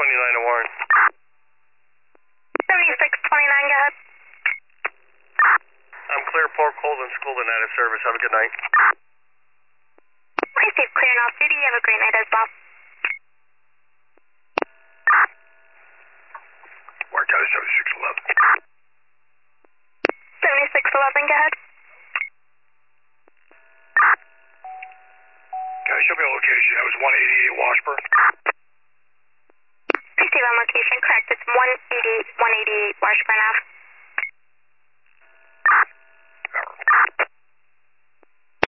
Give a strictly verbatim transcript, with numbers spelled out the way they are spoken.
twenty-nine to Warren. seventy-six twenty-nine, go ahead. I'm clear, Port Colden School and out of service. Have a good night. Received clear and off duty. Have a great night as well. Mark out of seventy-six eleven. seventy-six eleven, go ahead. Can you show me a location? That was one eighty-eight Washburn. Receive on location, correct. It's one eighty-eight, one eighty-eight Washburn Ave.